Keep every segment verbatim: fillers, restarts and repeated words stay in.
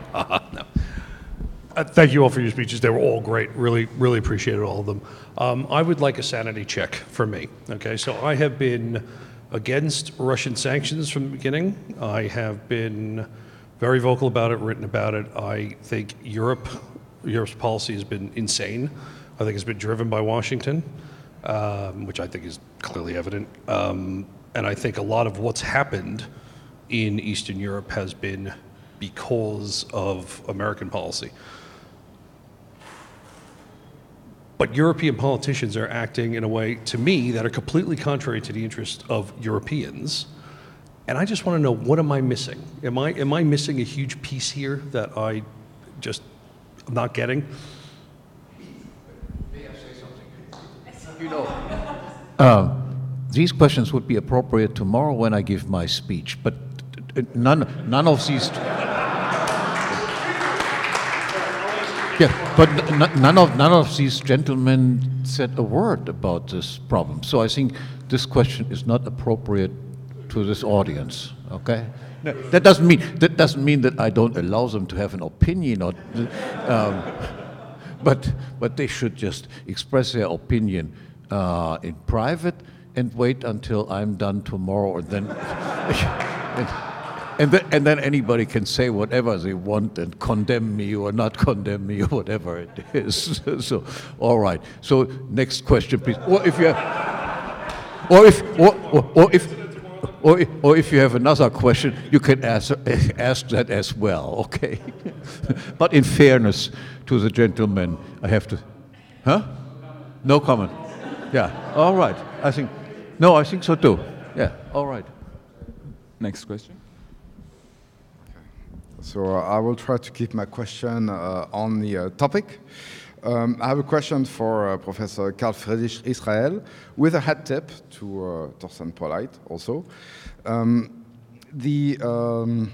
No. Uh, thank you all for your speeches. They were all great. Really, really appreciated all of them. Um, I would like a sanity check for me. Okay, so I have been against Russian sanctions from the beginning. I have been very vocal about it, written about it. I think Europe, Europe's policy has been insane. I think it's been driven by Washington, um, which I think is clearly evident. Um, and I think a lot of what's happened in Eastern Europe has been because of American policy. But European politicians are acting in a way, to me, that are completely contrary to the interest of Europeans. And I just want to know, what am I missing? Am I, am I missing a huge piece here that I just am not getting? May I say something? You know, uh, these questions would be appropriate tomorrow when I give my speech, but none, none of these... Yeah, but none of none of these gentlemen said a word about this problem. So I think this question is not appropriate to this audience. Okay, that doesn't mean that doesn't mean that I don't allow them to have an opinion, or, um, but but they should just express their opinion uh, in private and wait until I'm done tomorrow, and then. and, And then, and then anybody can say whatever they want and condemn me or not condemn me or whatever it is. So, all right. So, next question, please. Or if you have, or if, or, or, or if, or if, or if you have another question, you can ask ask that as well. Okay. But in fairness to the gentleman, I have to. Huh? No comment. Yeah. All right. I think. No, I think so too. Yeah. All right. Next question. So uh, I will try to keep my question uh, on the uh, topic. Um, I have a question for uh, Professor Karl Friedrich Israel, with a hat tip to uh, Thorsten Polleit also. Um, the um,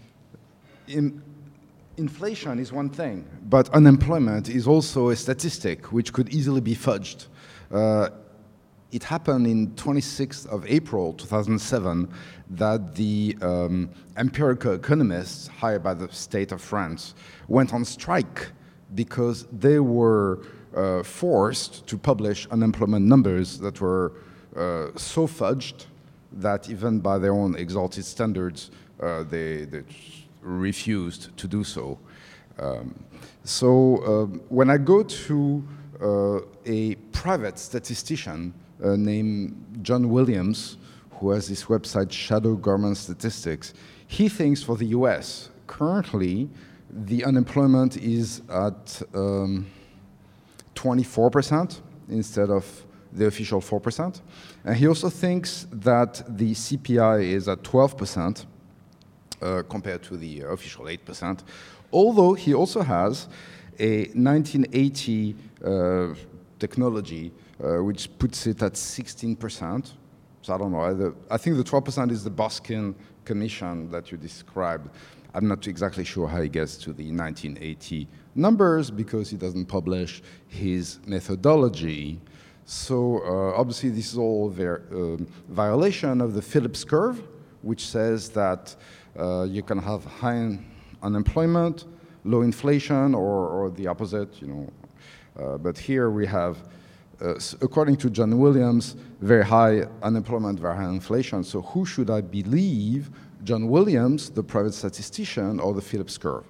in inflation is one thing, but unemployment is also a statistic which could easily be fudged. Uh, It happened in twenty-sixth of April two thousand seven that the um, empirical economists hired by the state of France went on strike because they were uh, forced to publish unemployment numbers that were uh, so fudged that even by their own exalted standards, uh, they, they refused to do so. Um, so uh, when I go to uh, a private statistician uh, named John Williams, who has this website, Shadow Government Statistics, he thinks for the U S, currently, the unemployment is at um, twenty-four percent instead of the official four percent. And he also thinks that the C P I is at twelve percent uh, compared to the official eight percent. Although he also has a nineteen eighty uh, technology uh, which puts it at sixteen percent. So I don't know, either, I think the twelve percent is the Boskin Commission that you described. I'm not exactly sure how he gets to the nineteen eighty numbers because he doesn't publish his methodology. So uh, obviously this is all their uh, violation of the Phillips curve, which says that uh, you can have high unemployment, low inflation, or, or the opposite, you know. Uh, but here we have, uh, according to John Williams, very high unemployment, very high inflation. So who should I believe? John Williams, the private statistician, or the Phillips curve?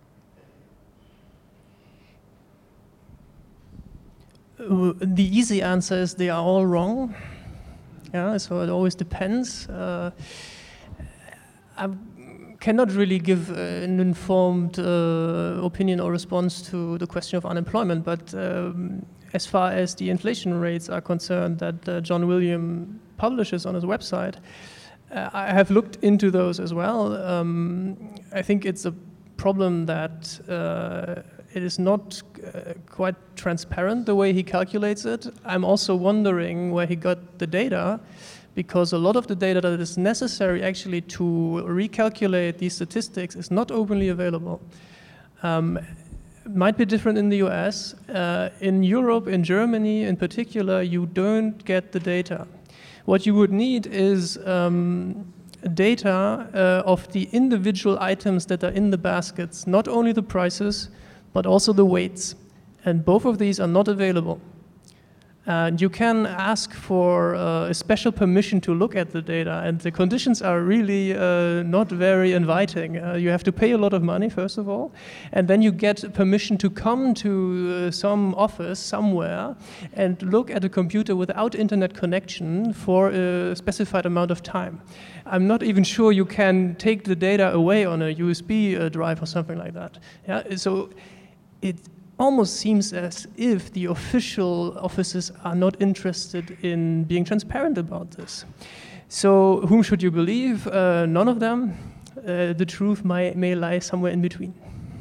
Uh, the easy answer is they are all wrong. Yeah, so it always depends. Uh, I cannot really give uh, an informed uh, opinion or response to the question of unemployment, but um, as far as the inflation rates are concerned that uh, John Williams publishes on his website, Uh, I have looked into those as well. Um, I think it's a problem that uh, it is not uh, quite transparent the way he calculates it. I'm also wondering where he got the data, because a lot of the data that is necessary actually to recalculate these statistics is not openly available. Um, it might be different in the U S. Uh, in Europe, in Germany in particular, you don't get the data. What you would need is um, data uh, of the individual items that are in the baskets, not only the prices, but also the weights. And both of these are not available. And you can ask for uh, a special permission to look at the data, and the conditions are really uh, not very inviting. Uh, you have to pay a lot of money, first of all, and then you get permission to come to uh, some office somewhere and look at a computer without internet connection for a specified amount of time. I'm not even sure you can take the data away on a U S B uh, drive or something like that. Yeah, so it almost seems as if the official offices are not interested in being transparent about this. So whom should you believe? Uh, none of them. Uh, the truth may, may lie somewhere in between.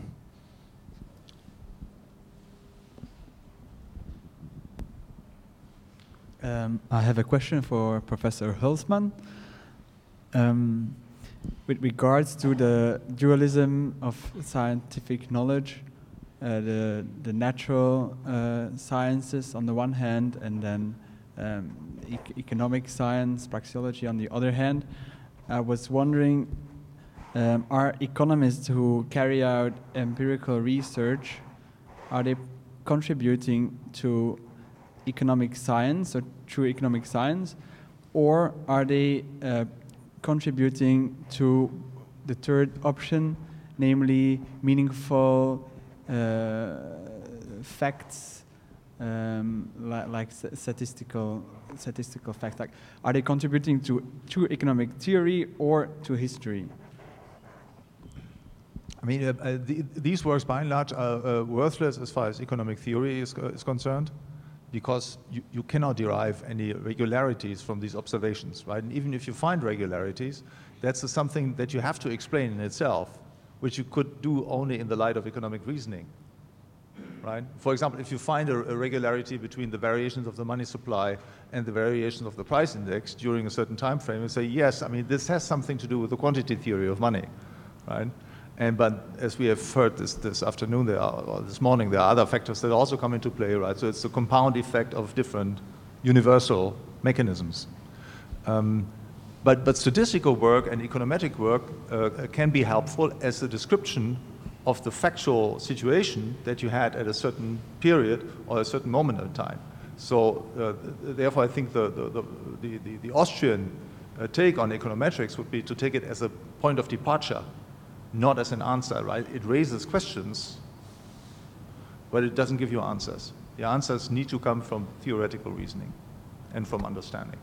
Um, I have a question for Professor Hülsmann. Um, with regards to the dualism of scientific knowledge, Uh, the, the natural uh, sciences on the one hand, and then um, e economic science, praxeology on the other hand. I was wondering, um, are economists who carry out empirical research, are they contributing to economic science or true economic science, or are they uh, contributing to the third option, namely meaningful Uh, facts, um, li like statistical statistical facts? Like, are they contributing to true economic theory or to history? I mean, uh, uh, the, these works by and large are uh, worthless as far as economic theory is, uh, is concerned, because you, you cannot derive any regularities from these observations, right? And even if you find regularities, that's uh, something that you have to explain in itself, which you could do only in the light of economic reasoning, right? For example, if you find a, a regularity between the variations of the money supply and the variations of the price index during a certain time frame, you say, yes, I mean, this has something to do with the quantity theory of money, right? And but as we have heard this, this afternoon, there are, or this morning, there are other factors that also come into play, right? So it's the compound effect of different universal mechanisms. Um, But, but statistical work and econometric work uh, can be helpful as a description of the factual situation that you had at a certain period or a certain moment in time. So uh, therefore I think the, the, the, the, the Austrian uh, take on econometrics would be to take it as a point of departure, not as an answer, right? It raises questions, but it doesn't give you answers. The answers need to come from theoretical reasoning and from understanding.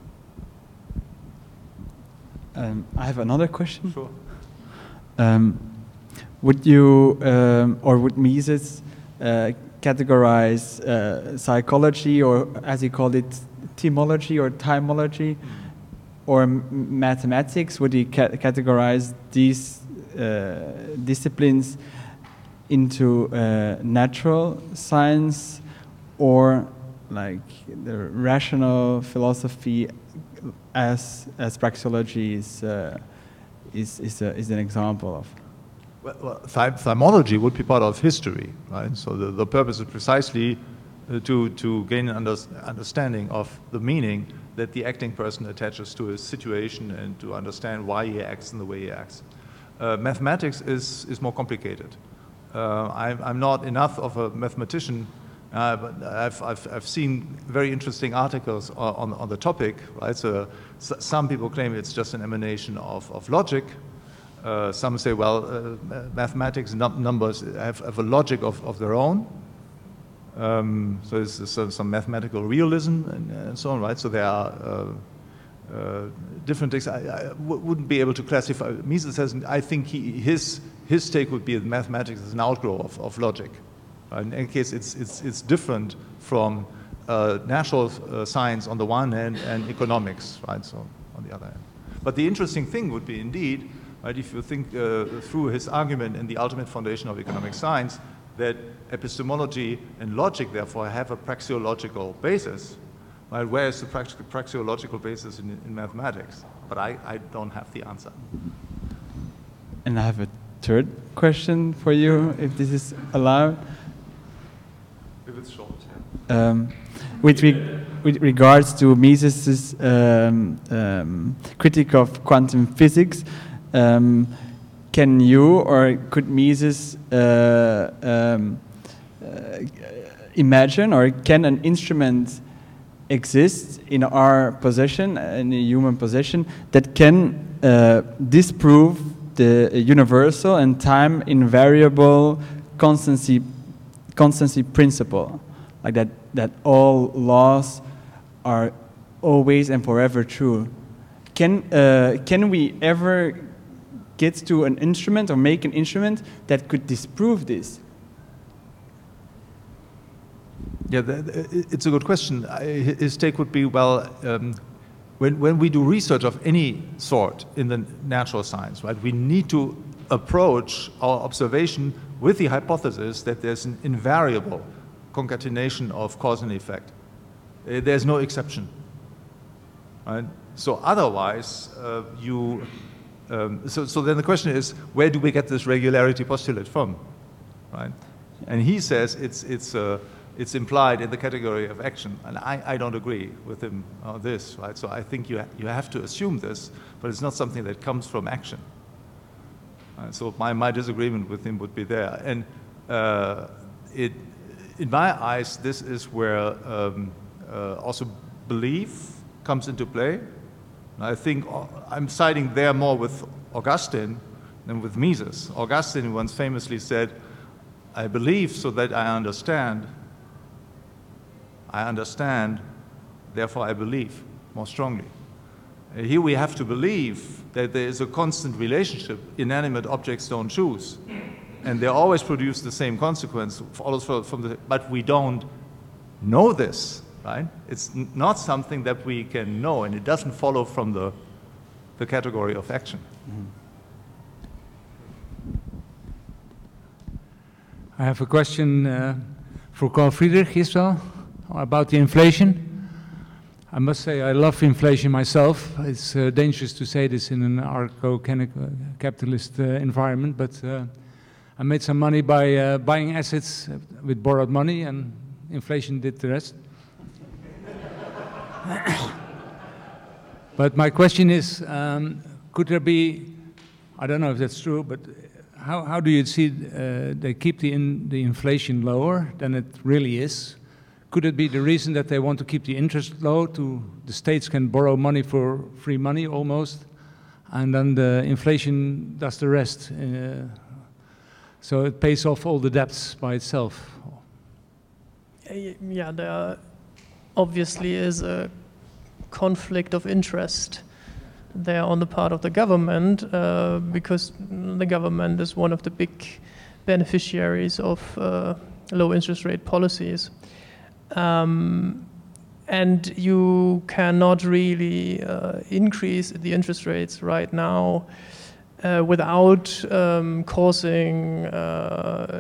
Um, I have another question. Sure. Um, would you, um, or would Mises uh, categorize uh, psychology, or as he called it, themology or timology, or m mathematics? Would he ca categorize these uh, disciplines into uh, natural science, or like the rational philosophy, as as praxeology is uh, is is, a, is an example of? Well, well th thymology would be part of history, right? So the, the purpose is precisely uh, to to gain an under understanding of the meaning that the acting person attaches to his situation and to understand why he acts in the way he acts. Uh, mathematics is is more complicated. Uh, I'm, I'm not enough of a mathematician. Uh, but I've, I've, I've seen very interesting articles on, on, on the topic, right? So, so some people claim it's just an emanation of, of logic. Uh, some say, well, uh, mathematics num numbers have, have a logic of, of their own. Um, so there's some, some mathematical realism and, and so on, right? So there are uh, uh, different things. I, I w wouldn't be able to classify. Mises says, I think he, his, his take would be that mathematics is an outgrowth of, of logic. In any case, it's, it's, it's different from uh, natural uh, science on the one hand and economics, right, so on the other hand. But the interesting thing would be indeed, right, if you think uh, through his argument in the ultimate foundation of economic science, that epistemology and logic, therefore, have a praxeological basis, right? Where is the prax praxeological basis in, in mathematics? But I, I don't have the answer. And I have a third question for you, if this is allowed. If it's short, Um, with, re with regards to Mises's um, um, critique of quantum physics, um, can you or could Mises uh, um, uh, imagine, or can an instrument exist in our possession, in a human possession, that can uh, disprove the universal and time invariable constancy constancy principle, like that that all laws are always and forever true? Can uh, can we ever get to an instrument or make an instrument that could disprove this? Yeah, the, the, it's a good question. I, his take would be, well, um, when, when we do research of any sort in the natural science, right, we need to approach our observation with the hypothesis that there's an invariable concatenation of cause and effect. Uh, there's no exception. Right? So otherwise, uh, you, um, so, so then the question is, where do we get this regularity postulate from? Right? And he says it's, it's, uh, it's implied in the category of action, and I, I don't agree with him on this, right? So I think you, ha you have to assume this, but it's not something that comes from action. Uh, so my, my disagreement with him would be there. And uh, it, in my eyes, this is where um, uh, also belief comes into play. And I think I'm siding there more with Augustine than with Mises. Augustine once famously said, I believe so that I understand. I understand, therefore I believe more strongly. Uh, here we have to believe that there is a constant relationship. Inanimate objects don't choose, and they always produce the same consequence, follows from the, but we don't know this, right? It's n not something that we can know, and it doesn't follow from the, the category of action. Mm-hmm. I have a question uh, for Carl Friedrich Israel about the inflation. I must say I love inflation myself. It's uh, dangerous to say this in an anarcho-capitalist uh, environment, but uh, I made some money by uh, buying assets with borrowed money, and inflation did the rest. But my question is, um, could there be, I don't know if that's true, but how, how do you see uh, they keep the, in, the inflation lower than it really is? Could it be the reason that they want to keep the interest low, to the states can borrow money for free money almost, and then the inflation does the rest? Uh, so it pays off all the debts by itself. Yeah, there obviously is a conflict of interest there on the part of the government, uh, because the government is one of the big beneficiaries of uh, low interest rate policies. Um, and you cannot really uh, increase the interest rates right now uh, without um, causing uh,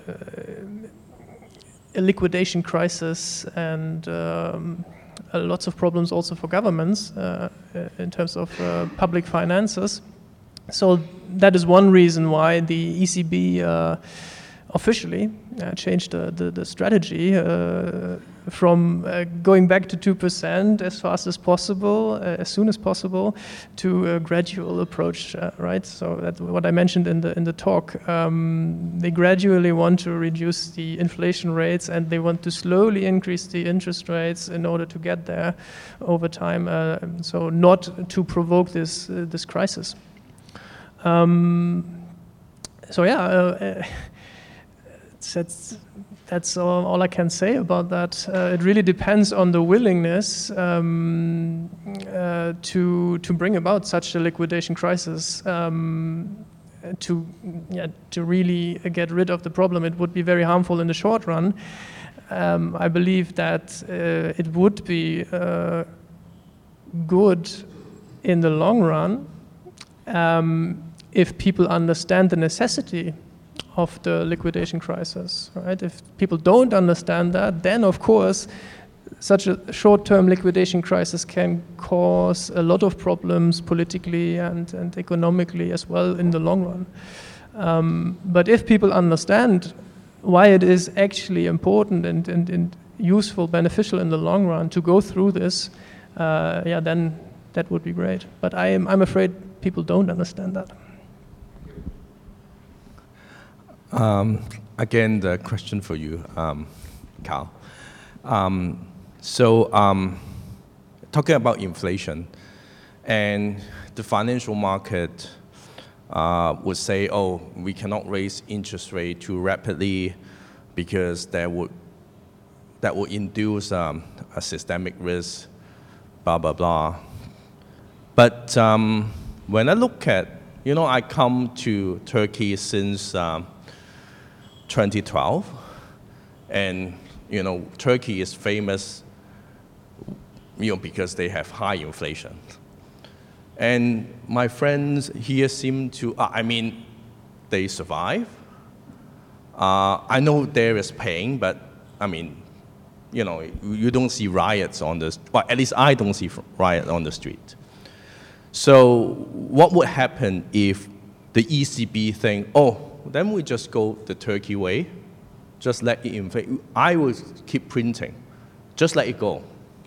a liquidation crisis and um, uh, lots of problems also for governments uh, in terms of uh, public finances. So that is one reason why the E C B uh, officially uh, changed the, the, the strategy uh, from uh, going back to two percent as fast as possible, uh, as soon as possible, to a gradual approach, uh, right? So that's what I mentioned in the in the talk. Um, they gradually want to reduce the inflation rates, and they want to slowly increase the interest rates in order to get there over time. Uh, so not to provoke this uh, this crisis. Um, so yeah. Uh, That's, that's all, all I can say about that. Uh, it really depends on the willingness um, uh, to to bring about such a liquidation crisis. Um, to yeah, to really get rid of the problem, it would be very harmful in the short run. Um, I believe that uh, it would be uh, good in the long run um, if people understand the necessity of the liquidation crisis, right? If people don't understand that, then of course such a short-term liquidation crisis can cause a lot of problems politically and, and economically as well in the long run. Um, but if people understand why it is actually important and, and, and useful, beneficial in the long run to go through this, uh, yeah, then that would be great. But I am, I'm afraid people don't understand that. Um, again, the question for you, um, Carl. Um, so, um, talking about inflation, and the financial market uh, would say, oh, we cannot raise interest rate too rapidly because that would, that would induce um, a systemic risk, blah, blah, blah. But um, when I look at, you know, I come to Turkey since um, twenty twelve, and, you know, Turkey is famous, you know, because they have high inflation. And my friends here seem to, uh, I mean, they survive. Uh, I know there is pain, but, I mean, you know, you don't see riots on the, well, at least I don't see riots on the street. So what would happen if the E C B think, oh, then we just go the Turkey way, just let it inflate. I will keep printing, just let it go.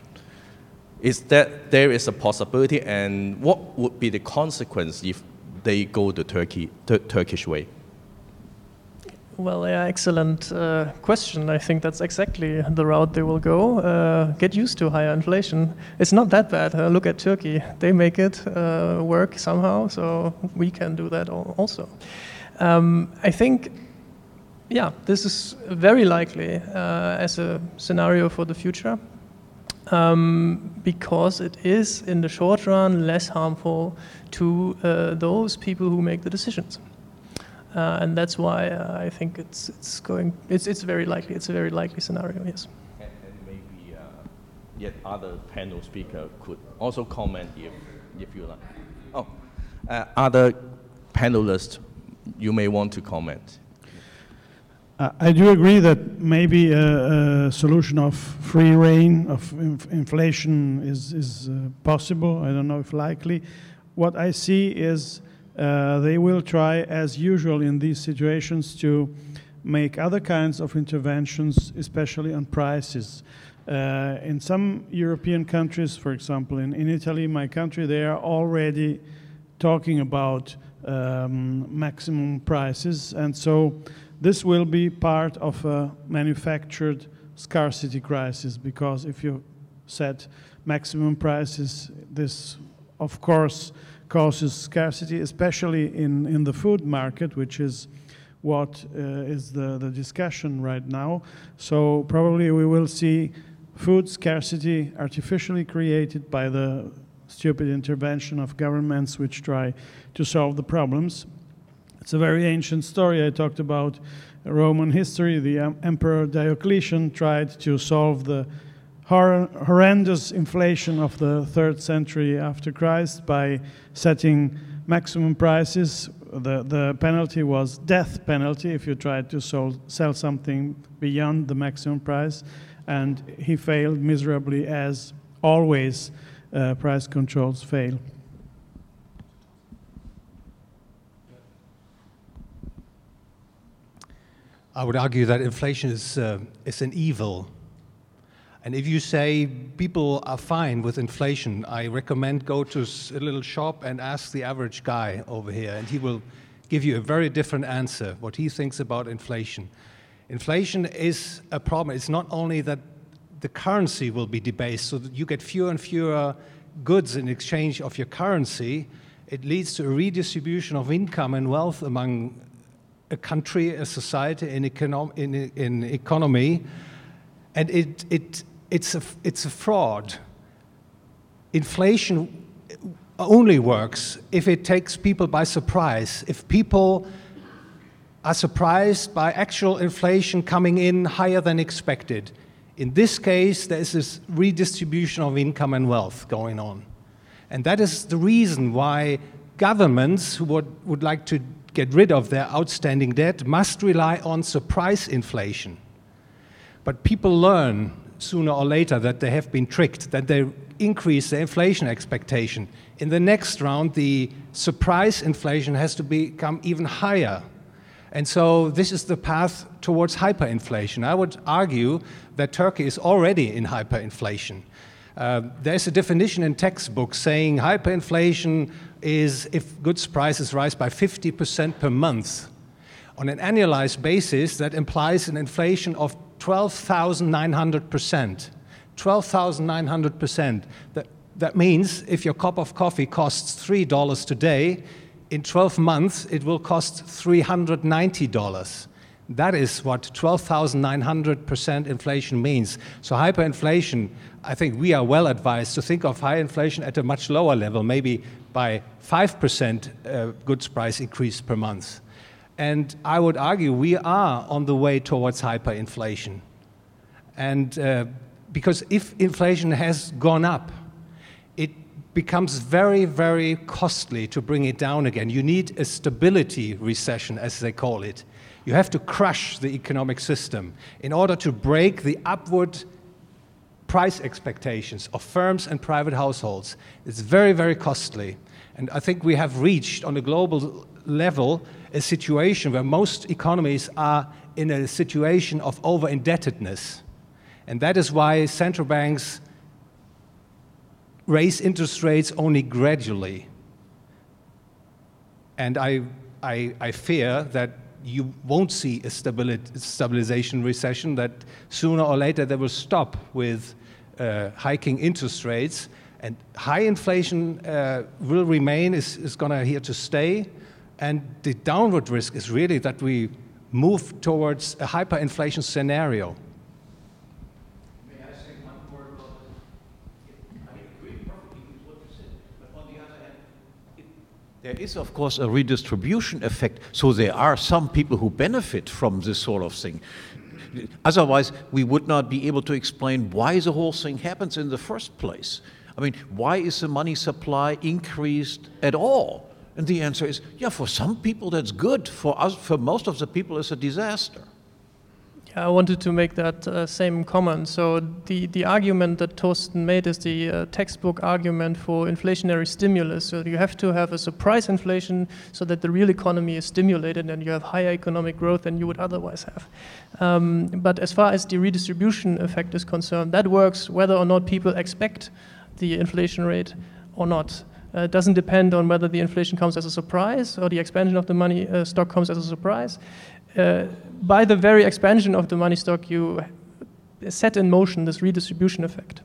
Is that there is a possibility, and what would be the consequence if they go the Turkey, the Turkish way? Well, yeah, excellent uh, question. I think that's exactly the route they will go. Uh, get used to higher inflation. It's not that bad. Uh, look at Turkey. They make it uh, work somehow, so we can do that also. Um, I think, yeah, this is very likely uh, as a scenario for the future, um, because it is, in the short run, less harmful to uh, those people who make the decisions. Uh, and that's why uh, I think it's it's going it's it's very likely it's a very likely scenario. Yes. And, and maybe uh, yet other panel speaker could also comment if if you like. Oh, uh, other panelists, you may want to comment. Uh, I do agree that maybe a, a solution of free reign of inf inflation is is uh, possible. I don't know if likely. What I see is. Uh, they will try, as usual in these situations, to make other kinds of interventions, especially on prices. Uh, in some European countries, for example, in, in Italy, my country, they are already talking about um, maximum prices, and so this will be part of a manufactured scarcity crisis, because if you set maximum prices, this, of course, causes scarcity, especially in, in the food market, which is what uh, is the, the discussion right now. So probably we will see food scarcity artificially created by the stupid intervention of governments which try to solve the problems. It's a very ancient story. I talked about Roman history. The um, Emperor Diocletian tried to solve the Hor horrendous inflation of the third century after Christ by setting maximum prices. The, the penalty was death penalty if you tried to sold, sell something beyond the maximum price, and he failed miserably, as always uh, price controls fail. I would argue that inflation is, uh, is an evil. And if you say people are fine with inflation, I recommend go to a little shop and ask the average guy over here, and he will give you a very different answer, what he thinks about inflation. Inflation is a problem. It's not only that the currency will be debased, so that you get fewer and fewer goods in exchange of your currency. It leads to a redistribution of income and wealth among a country, a society, an econo in, in economy, and it, it It's a, it's a fraud. Inflation only works if it takes people by surprise. If people are surprised by actual inflation coming in higher than expected. In this case, there is this redistribution of income and wealth going on. And that is the reason why governments who would, would like to get rid of their outstanding debt must rely on surprise inflation. But people learn sooner or later that they have been tricked, that they increase their inflation expectation. In the next round, the surprise inflation has to become even higher. And so this is the path towards hyperinflation. I would argue that Turkey is already in hyperinflation. Uh, there's a definition in textbooks saying hyperinflation is if goods prices rise by fifty percent per month. On an annualized basis, that implies an inflation of twelve thousand nine hundred percent. twelve thousand nine hundred percent. That, that means if your cup of coffee costs three dollars today, in twelve months it will cost three hundred ninety dollars. That is what twelve thousand nine hundred percent inflation means. So hyperinflation, I think we are well advised to think of high inflation at a much lower level, maybe by five percent uh, goods price increase per month. And I would argue we are on the way towards hyperinflation. And uh, because if inflation has gone up, it becomes very, very costly to bring it down again. You need a stability recession, as they call it. You have to crush the economic system in order to break the upward price expectations of firms and private households. It's very, very costly. And I think we have reached, on a global level, a situation where most economies are in a situation of over-indebtedness. And that is why central banks raise interest rates only gradually. And I, I, I fear that you won't see a stabilization recession, that sooner or later they will stop with uh, hiking interest rates, and high inflation uh, will remain, is, is going to here to stay, and the downward risk is really that we move towards a hyperinflation scenario. May I say one word about this? I agree perfectly with what you said, but on the other hand, it, there is, of course, a redistribution effect, so there are some people who benefit from this sort of thing. Otherwise, we would not be able to explain why the whole thing happens in the first place. I mean, why is the money supply increased at all? And the answer is, yeah, for some people that's good. For us, for most of the people, it's a disaster. Yeah, I wanted to make that uh, same comment. So the, the argument that Thorsten made is the uh, textbook argument for inflationary stimulus. So you have to have a surprise inflation so that the real economy is stimulated and you have higher economic growth than you would otherwise have. Um, but as far as the redistribution effect is concerned, that works whether or not people expect the inflation rate or not. Uh, it doesn't depend on whether the inflation comes as a surprise or the expansion of the money uh, stock comes as a surprise. Uh, by the very expansion of the money stock, you set in motion this redistribution effect.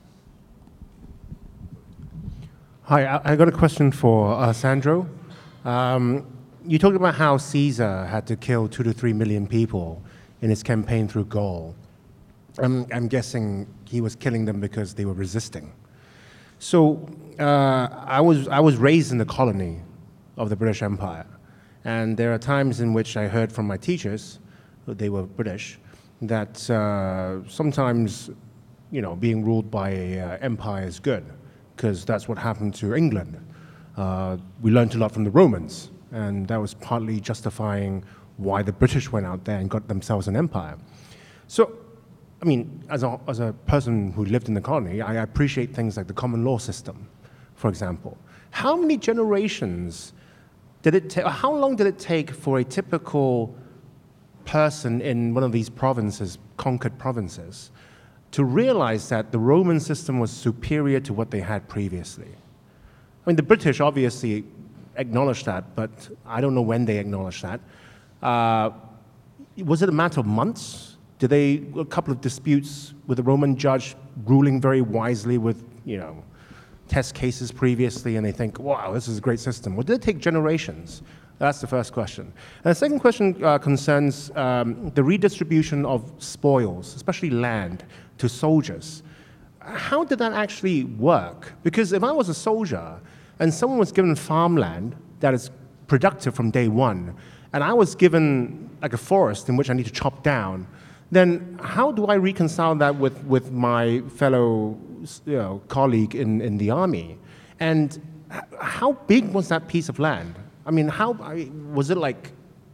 Hi, I, I got a question for uh, Sandro. Um, you talked about how Caesar had to kill two to three million people in his campaign through Gaul. I'm, I'm guessing he was killing them because they were resisting. So uh, I was I was raised in the colony of the British Empire, and there are times in which I heard from my teachers, they were British, that uh, sometimes, you know, being ruled by an uh, empire is good, because that's what happened to England. Uh, we learned a lot from the Romans, and that was partly justifying why the British went out there and got themselves an empire. So, I mean, as a, as a person who lived in the colony, I appreciate things like the common law system, for example. How many generations did it take, how long did it take for a typical person in one of these provinces, conquered provinces, to realize that the Roman system was superior to what they had previously? I mean, the British obviously acknowledged that, but I don't know when they acknowledged that. Uh, was it a matter of months? Did they, a couple of disputes with the Roman judge ruling very wisely with, you know, test cases previously, and they think, wow, this is a great system? Or did it take generations? That's the first question. And the second question uh, concerns um, the redistribution of spoils, especially land, to soldiers. How did that actually work? Because if I was a soldier and someone was given farmland that is productive from day one, and I was given like a forest in which I need to chop down, then how do I reconcile that with, with my fellow, you know, colleague in, in the army? And how big was that piece of land? I mean, how, I, was it like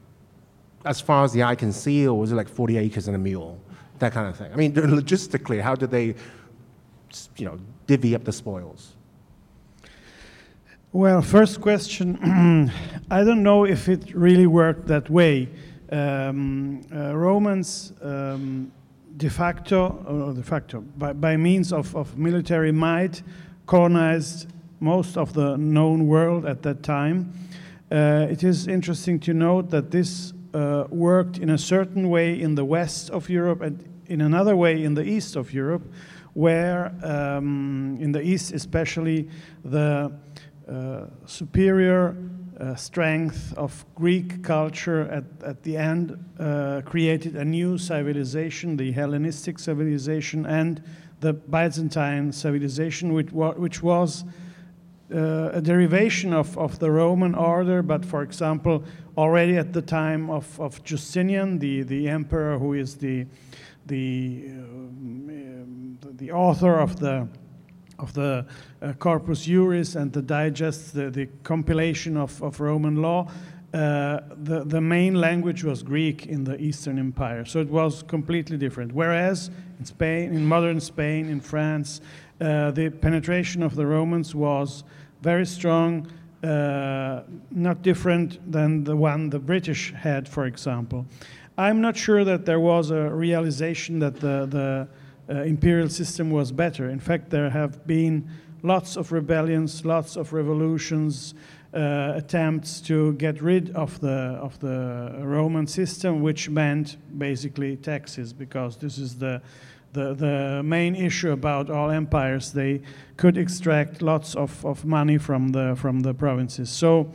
as far as the eye can see, or was it like forty acres and a mule? That kind of thing. I mean, logistically, how did they, you know, divvy up the spoils? Well, first question, I don't know if it really worked that way. Um, uh, Romans um, de facto, or de facto, by, by means of, of military might, colonized most of the known world at that time. Uh, it is interesting to note that this uh, worked in a certain way in the west of Europe and in another way in the east of Europe, where um, in the east especially the uh, superior uh, strength of Greek culture at, at the end uh, created a new civilization, the Hellenistic civilization and the Byzantine civilization, which, wa which was Uh, a derivation of, of the Roman order, but for example, already at the time of, of Justinian, the, the emperor who is the, the, um, the author of the, of the uh, Corpus Juris and the digest, the, the compilation of, of Roman law, uh, the, the main language was Greek in the Eastern Empire. So it was completely different. Whereas in Spain, in modern Spain, in France, uh, the penetration of the Romans was very strong, uh, not different than the one the British had, for example. I'm not sure that there was a realization that the, the uh, imperial system was better. In fact, there have been lots of rebellions, lots of revolutions, uh, attempts to get rid of the, of the Roman system, which meant basically taxes, because this is the The, the main issue about all empires. They could extract lots of, of money from the, from the provinces. So uh,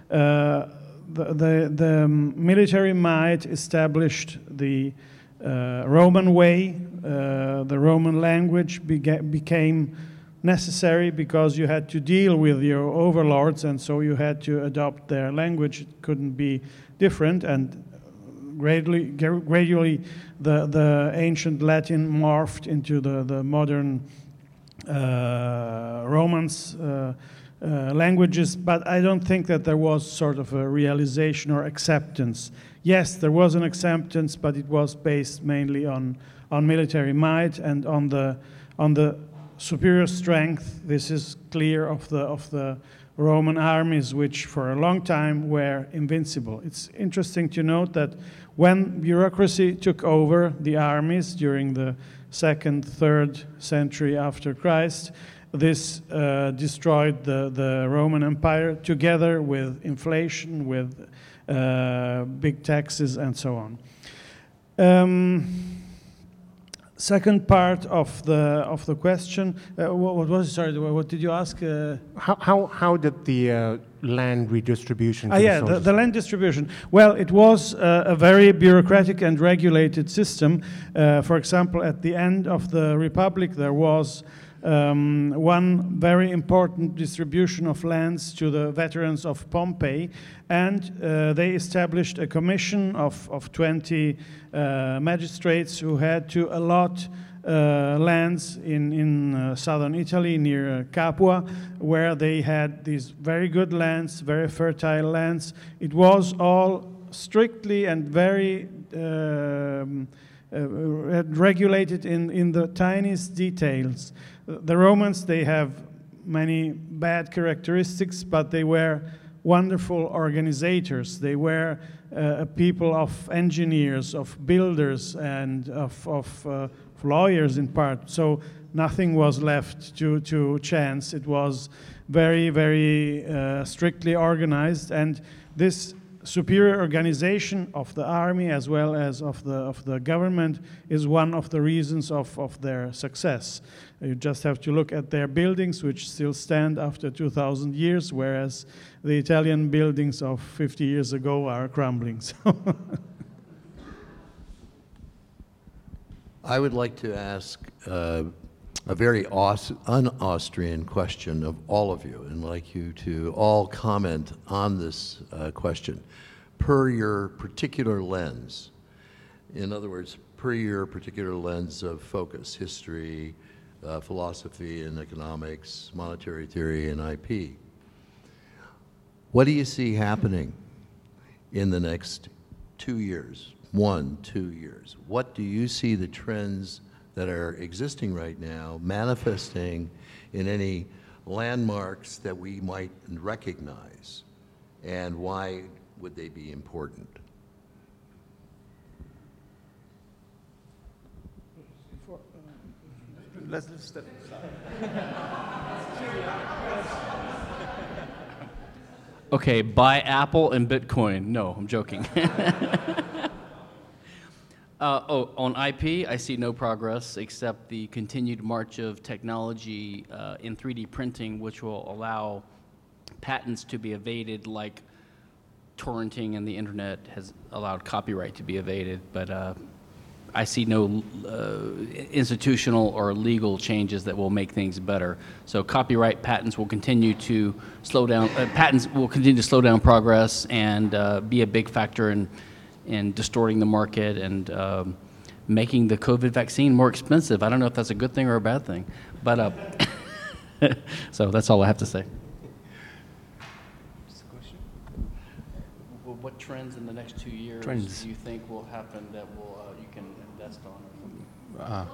the, the, the military might established the uh, Roman way. Uh, the Roman language beca became necessary because you had to deal with your overlords, and so you had to adopt their language. It couldn't be different. And Gradually, gradually the, the ancient Latin morphed into the, the modern uh, Romance uh, uh, languages, but I don't think that there was sort of a realization or acceptance. Yes, there was an acceptance, but it was based mainly on, on military might and on the, on the superior strength. This is clear of the, of the Roman armies, which for a long time were invincible. It's interesting to note that when bureaucracy took over the armies during the second, third century after Christ, this uh, destroyed the, the Roman Empire together with inflation, with uh, big taxes, and so on. Um, Second part of the of the question, uh, what, what was sorry? What did you ask? Uh, how, how how did the uh, land redistribution? Ah, yeah, the, the land distribution. Well, it was uh, a very bureaucratic and regulated system. Uh, for example, at the end of the Republic, there was um, one very important distribution of lands to the veterans of Pompeii, and uh, they established a commission of, of twenty uh, magistrates who had to allot uh, lands in, in uh, southern Italy near uh, Capua, where they had these very good lands, very fertile lands. It was all strictly and very um, uh, regulated in, in the tiniest details. The Romans, they have many bad characteristics, but they were wonderful organizers. They were uh, a people of engineers, of builders, and of, of, uh, of lawyers in part. So nothing was left to, to chance. It was very, very uh, strictly organized, and this superior organization of the army as well as of the, of the government is one of the reasons of, of their success. You just have to look at their buildings, which still stand after two thousand years, whereas the Italian buildings of fifty years ago are crumbling. So I would like to ask uh, a very Aus un-Austrian question of all of you, and like you to all comment on this uh, question per your particular lens. In other words, per your particular lens of focus, history, uh, philosophy and economics, monetary theory, and I P. What do you see happening in the next two years? One, two years. What do you see the trends that are existing right now manifesting in any landmarks that we might recognize, and why would they be important? Let's step aside. Okay, buy Apple and Bitcoin. No, I'm joking. uh, oh, on I P, I see no progress except the continued march of technology uh, in three D printing, which will allow patents to be evaded like torrenting and the internet has allowed copyright to be evaded. But uh, I see no uh, institutional or legal changes that will make things better. So copyright patents will continue to slow down, uh, patents will continue to slow down progress and uh, be a big factor in, in distorting the market and um, making the COVID vaccine more expensive. I don't know if that's a good thing or a bad thing, but uh, so that's all I have to say. Well, what trends in the next two years Trends. do you think will happen that will uh, you can invest on or something? Uh,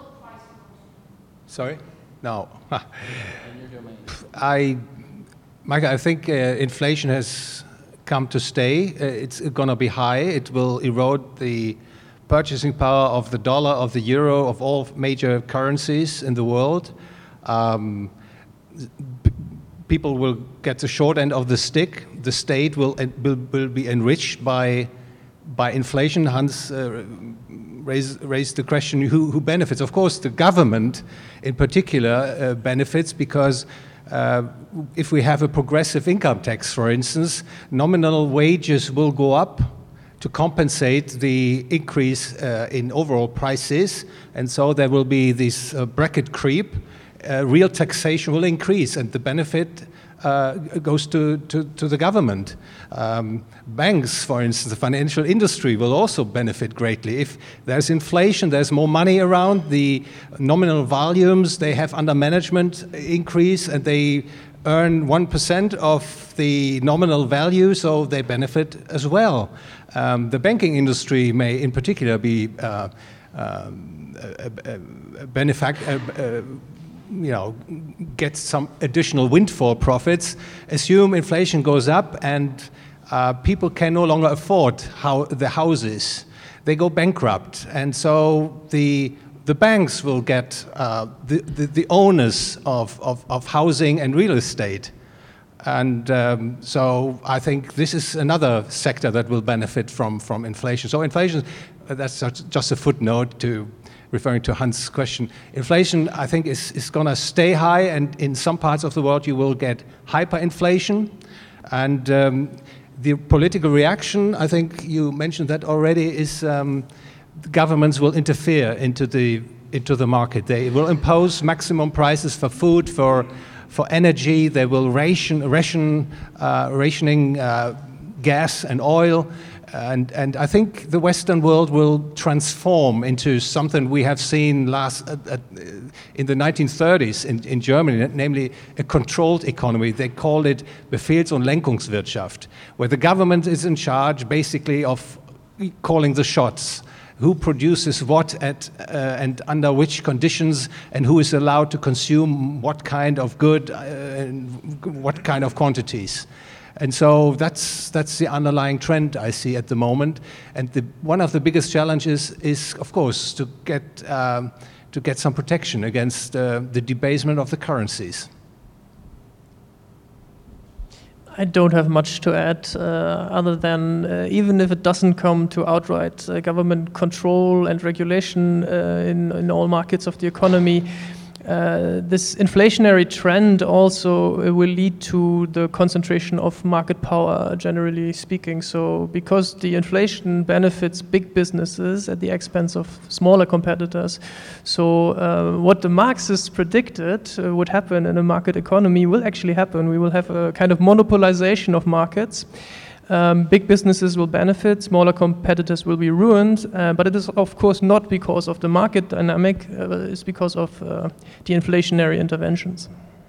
sorry? No. In your domain. I, Michael, I think uh, inflation has come to stay. Uh, it's going to be high. It will erode the purchasing power of the dollar, of the euro, of all major currencies in the world. Um, people will get the short end of the stick. The state will will, will be enriched by by inflation. Hans uh, raised raised the question: who who benefits? Of course, the government, in particular, uh, benefits because uh, if we have a progressive income tax, for instance, nominal wages will go up to compensate the increase uh, in overall prices, and so there will be this uh, bracket creep. Uh, real taxation will increase, and the benefit uh, goes to, to, to the government. Um, banks, for instance, the financial industry will also benefit greatly. If there's inflation, there's more money around, the nominal volumes they have under management increase, and they earn one percent of the nominal value, so they benefit as well. Um, the banking industry may, in particular, be uh, um, a, a, a benefac- a, a, you know, get some additional windfall profits. Assume inflation goes up and uh, people can no longer afford how the houses. They go bankrupt, and so the the banks will get uh, the, the the owners of, of of housing and real estate. And um, so I think this is another sector that will benefit from, from inflation. So inflation, uh, that's just a footnote to referring to Hans' question. Inflation, I think, is, is going to stay high, and in some parts of the world you will get hyperinflation. And um, the political reaction, I think you mentioned that already, is um, governments will interfere into the, into the market. They will impose maximum prices for food, for For energy. They will ration, ration uh, rationing uh, gas and oil, and and I think the Western world will transform into something we have seen last uh, uh, in the nineteen thirties in, in Germany, namely a controlled economy. They called it Befehls- und Lenkungswirtschaft, where the government is in charge, basically, of calling the shots. Who produces what at, uh, and under which conditions, and who is allowed to consume what kind of good uh, and what kind of quantities. And so that's, that's the underlying trend I see at the moment. And the, one of the biggest challenges is, of course, to get, um, to get some protection against uh, the debasement of the currencies. I don't have much to add uh, other than uh, even if it doesn't come to outright uh, government control and regulation uh, in, in all markets of the economy, uh, this inflationary trend also will lead to the concentration of market power, generally speaking. So because the inflation benefits big businesses at the expense of smaller competitors, so uh, what the Marxists predicted uh, would happen in a market economy will actually happen. We will have a kind of monopolization of markets. Um, big businesses will benefit, smaller competitors will be ruined, uh, but it is of course not because of the market dynamic, uh, it's because of uh, the inflationary interventions.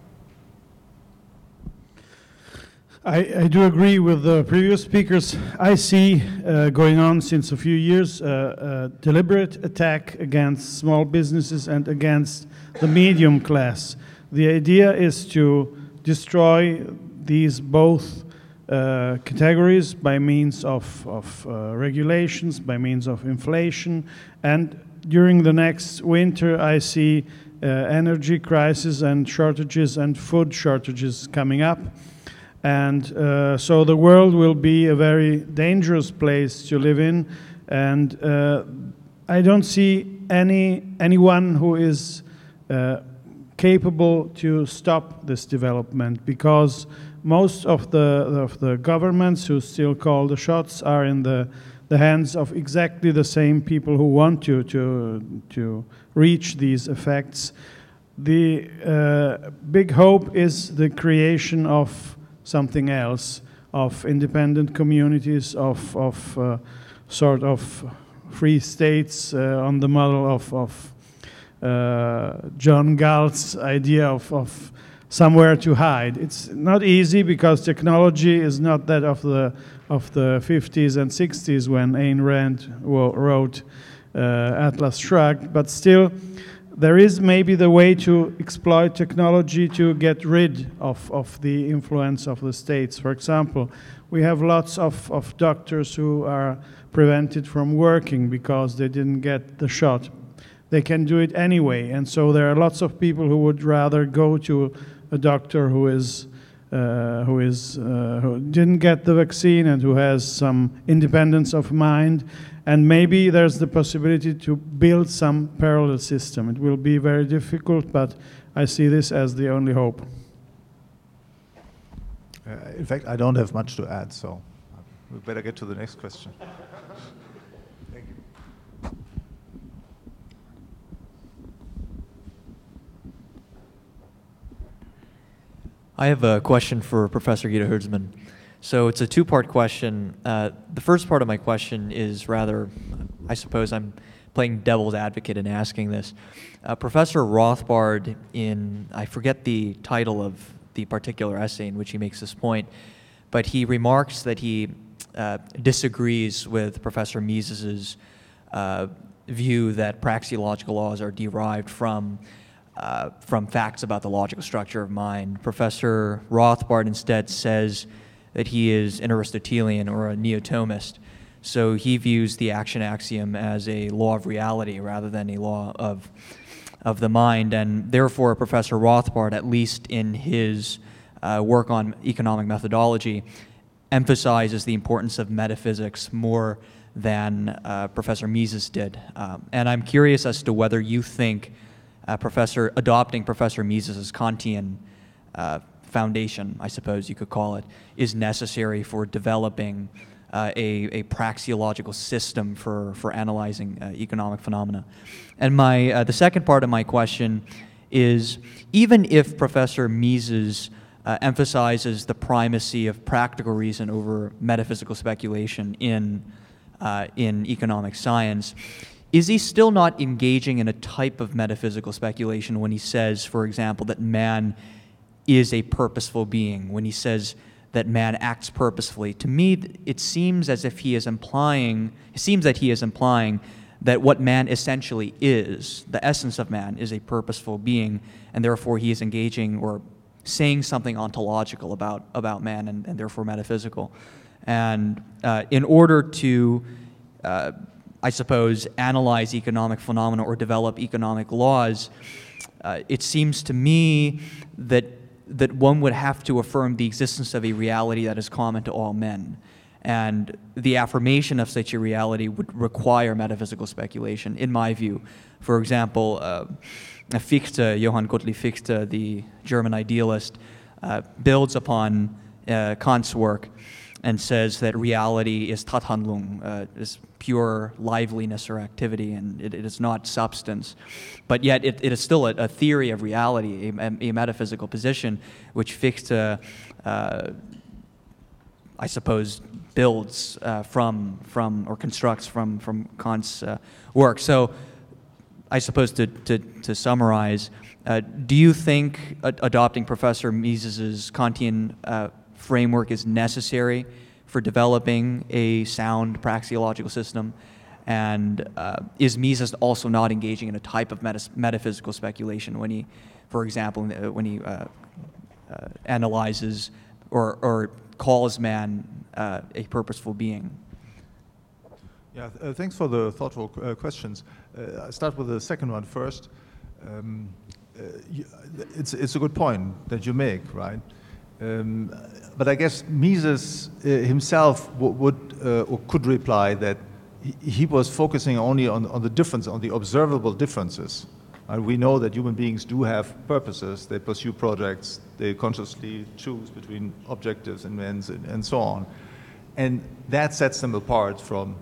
I, I do agree with the previous speakers. I see uh, going on since a few years uh, a deliberate attack against small businesses and against the medium class. The idea is to destroy these both uh, categories by means of, of uh, regulations, by means of inflation. And during the next winter, I see uh, energy crisis and shortages and food shortages coming up. And uh, so the world will be a very dangerous place to live in. And uh, I don't see any anyone who is uh, capable to stop this development, because most of the of the governments who still call the shots are in the the hands of exactly the same people who want to to to reach these effects. The uh, big hope is the creation of something else, of independent communities, of of uh, sort of free states uh, on the model of, of uh, John Galt's idea of, of somewhere to hide. It's not easy because technology is not that of the of the fifties and sixties when Ayn Rand wrote uh, Atlas Shrugged, but still there is maybe the way to exploit technology to get rid of, of the influence of the states. For example, we have lots of, of doctors who are prevented from working because they didn't get the shot. They can do it anyway, and so there are lots of people who would rather go to a doctor who is uh, who is uh, who didn't get the vaccine and who has some independence of mind, and maybe there's the possibility to build some parallel system. It will be very difficult, but I see this as the only hope. Uh, in fact, I don't have much to add, so we better get to the next question. Thank you. I have a question for Professor Guido Hürdsmann. So it's a two-part question. Uh, the first part of my question is rather, I suppose I'm playing devil's advocate in asking this. Uh, Professor Rothbard, in, I forget the title of the particular essay in which he makes this point, but he remarks that he uh, disagrees with Professor Mises's uh, view that praxeological laws are derived from uh, from facts about the logical structure of mind. Professor Rothbard instead says that he is an Aristotelian or a Neotomist, so he views the action axiom as a law of reality rather than a law of of the mind, and therefore Professor Rothbard, at least in his uh, work on economic methodology, emphasizes the importance of metaphysics more than uh, Professor Mises did. Um, and I'm curious as to whether you think uh, Professor adopting Professor Mises's Kantian uh, foundation, I suppose you could call it, is necessary for developing Uh, a, a praxeological system for, for analyzing uh, economic phenomena. And my, uh, the second part of my question is, even if Professor Mises uh, emphasizes the primacy of practical reason over metaphysical speculation in, uh, in economic science, is he still not engaging in a type of metaphysical speculation when he says, for example, that man is a purposeful being, when he says that man acts purposefully? To me, it seems as if he is implying, it seems that he is implying that what man essentially is, the essence of man, is a purposeful being, and therefore he is engaging or saying something ontological about, about man and, and therefore metaphysical. And uh, in order to, uh, I suppose, analyze economic phenomena or develop economic laws, uh, it seems to me that that one would have to affirm the existence of a reality that is common to all men. And the affirmation of such a reality would require metaphysical speculation, in my view. For example, uh, Fichte, Johann Gottlieb Fichte, the German idealist, uh, builds upon uh, Kant's work and says that reality is Tathandlung, uh, is pure liveliness or activity, and it, it is not substance. But yet it, it is still a, a theory of reality, a, a metaphysical position, which Fichte, uh, I suppose, builds uh, from, from, or constructs from, from Kant's uh, work. So I suppose to, to, to summarize, uh, do you think ad adopting Professor Mises's Kantian uh, framework is necessary for developing a sound praxeological system? And uh, is Mises also not engaging in a type of metas metaphysical speculation when he, for example, when he uh, uh, analyzes or, or calls man uh, a purposeful being? Yeah, th uh, thanks for the thoughtful uh, questions. Uh, I start with the second one first. Um, uh, you, it's, it's a good point that you make, right? Um, but I guess Mises uh, himself w would uh, or could reply that he, he was focusing only on, on the difference, on the observable differences. Uh, we know that human beings do have purposes, they pursue projects, they consciously choose between objectives and ends and, and so on. And that sets them apart from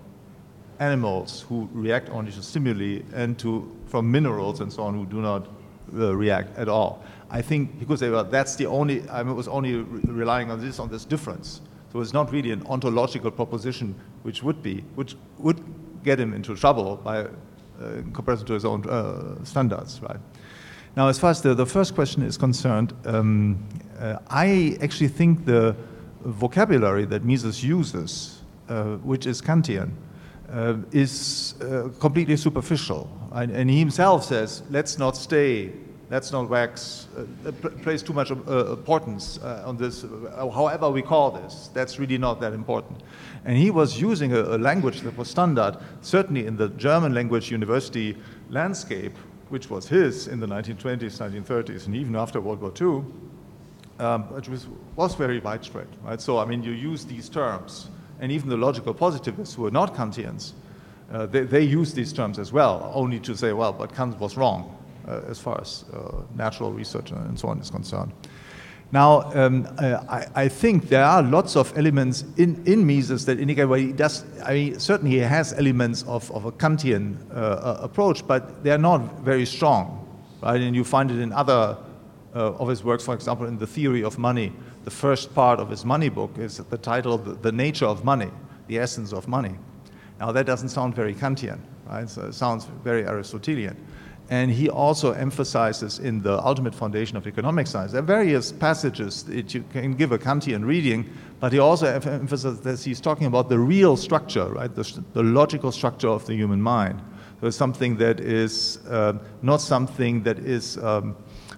animals who react only to stimuli and to, from minerals and so on who do not uh, react at all. I think because they were, that's the only, I was only re relying on this, on this difference. So it's not really an ontological proposition which would be, which would get him into trouble by, uh, in comparison to his own uh, standards, right? Now, as far as the, the first question is concerned, um, uh, I actually think the vocabulary that Mises uses, uh, which is Kantian, uh, is uh, completely superficial. And, and he himself says, let's not stay, let's not wax, uh, place too much uh, importance uh, on this, uh, however we call this. That's really not that important. And he was using a, a language that was standard, certainly in the German language university landscape, which was his in the nineteen twenties, nineteen thirties, and even after World War Two, um, which was, was very widespread, right? So, I mean, you use these terms, and even the logical positivists who are not Kantians, uh, they, they use these terms as well, only to say, well, but Kant was wrong uh, as far as uh, natural research and so on is concerned. Now, um, uh, I, I think there are lots of elements in, in Mises that indicate, well, he does, I mean, certainly he has elements of, of a Kantian uh, approach, but they're not very strong, right? And you find it in other uh, of his works, for example, in The Theory of Money. The first part of his money book is the title, The, the Nature of Money, the Essence of Money. Now, that doesn't sound very Kantian, right? So it sounds very Aristotelian. And he also emphasizes in the Ultimate Foundation of Economic Science, there are various passages that you can give a Kantian reading, but he also emphasizes that he's talking about the real structure, right? The, the logical structure of the human mind. So it's something that is uh, not something that is um,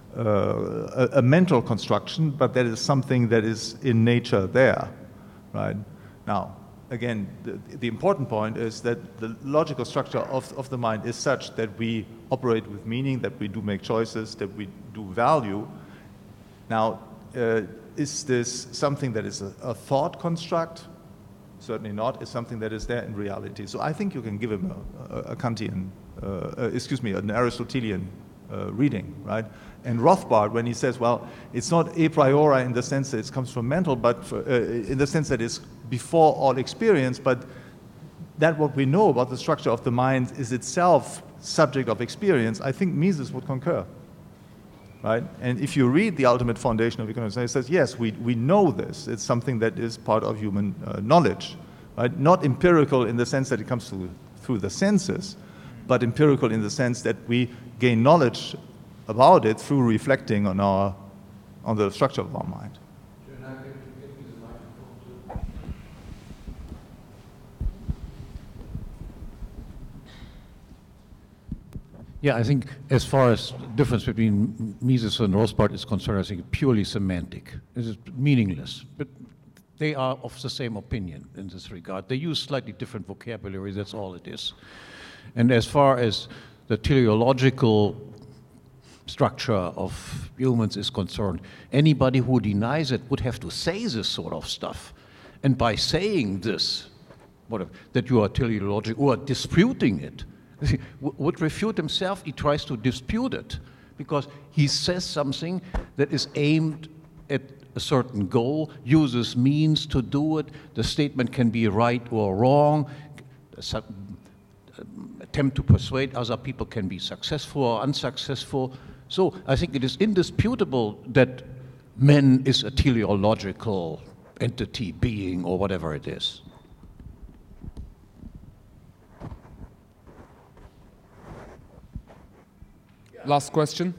uh, a, a mental construction, but that is something that is in nature there, right? Now, again, the, the important point is that the logical structure of, of the mind is such that we operate with meaning, that we do make choices, that we do value. Now, uh, is this something that is a, a thought construct? Certainly not. It's something that is there in reality. So I think you can give him a, a, a Kantian, uh, uh, excuse me, an Aristotelian uh, reading, right? And Rothbard, when he says, well, it's not a priori in the sense that it comes from mental, but for, uh, in the sense that it's before all experience, but that what we know about the structure of the mind is itself subject of experience, I think Mises would concur, right? And if you read the Ultimate Foundation of Economic Science, it says, yes, we, we know this. It's something that is part of human uh, knowledge, right? Not empirical in the sense that it comes through, through the senses, but empirical in the sense that we gain knowledge about it through reflecting on our, on the structure of our mind. Yeah, I think as far as the difference between Mises and Rothbard is concerned, I think purely semantic. It is meaningless, but they are of the same opinion in this regard. They use slightly different vocabulary, that's all it is. And as far as the teleological structure of humans is concerned, anybody who denies it would have to say this sort of stuff. And by saying this, whatever, that you are teleological or disputing it, would refute himself. He tries to dispute it because he says something that is aimed at a certain goal, uses means to do it. The statement can be right or wrong. Attempt to persuade other people can be successful or unsuccessful. So I think it is indisputable that man is a teleological entity, being, or whatever it is. Last question.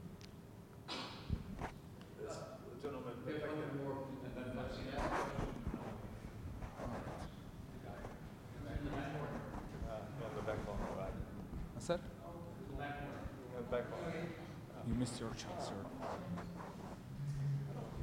What's that? You missed your chance, sir.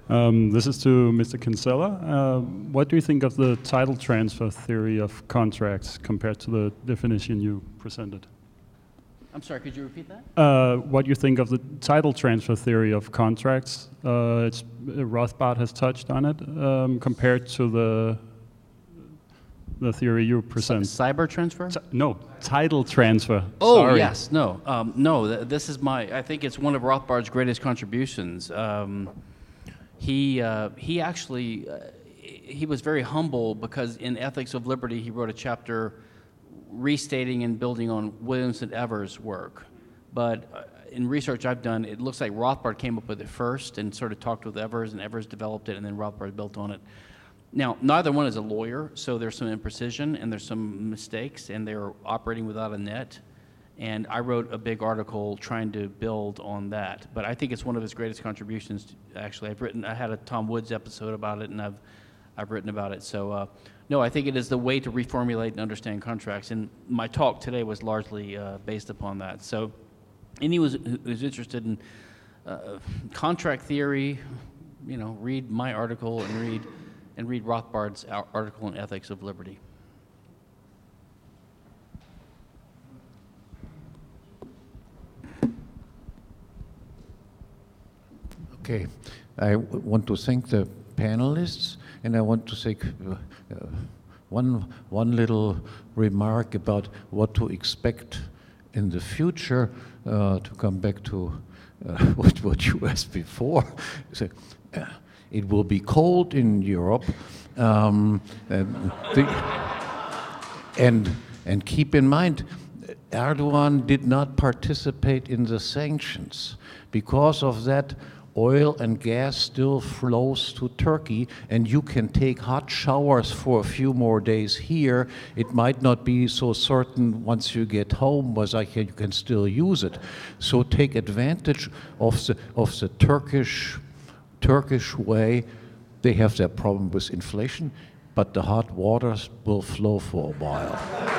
Um, this is to Mister Kinsella. Uh, what do you think of the title transfer theory of contracts compared to the definition you presented? I'm sorry, could you repeat that? Uh, what you think of the title transfer theory of contracts? Uh, it's, Rothbard has touched on it um, compared to the the theory you present. C cyber transfer? T no, title transfer. Oh, Sorry. yes, no. Um, no, th this is my, I think it's one of Rothbard's greatest contributions. Um, he, uh, he actually, uh, he was very humble because in Ethics of Liberty, he wrote a chapter restating and building on Williamson Evers' work. But uh, in research I've done, it looks like Rothbard came up with it first and sort of talked with Evers, and Evers developed it, and then Rothbard built on it. Now, neither one is a lawyer, so there's some imprecision and there's some mistakes, and they're operating without a net. And I wrote a big article trying to build on that. But I think it's one of his greatest contributions. Actually, I've written, I had a Tom Woods episode about it, and I've, I've written about it. So, uh, no, I think it is the way to reformulate and understand contracts. And my talk today was largely uh, based upon that. So, anyone who's, who's interested in uh, contract theory, you know, read my article and read and read Rothbard's article in Ethics of Liberty. Okay, I w want to thank the panelists, and I want to say uh, uh, one, one little remark about what to expect in the future, uh, to come back to uh, what, what you asked before. So, uh, it will be cold in Europe, um, and, the, and, and keep in mind, Erdogan did not participate in the sanctions. Because of that, oil and gas still flows to Turkey, and you can take hot showers for a few more days here. It might not be so certain once you get home, but I can, you can still use it. So take advantage of the, of the Turkish Turkish way. They have their problem with inflation, but the hot waters will flow for a while.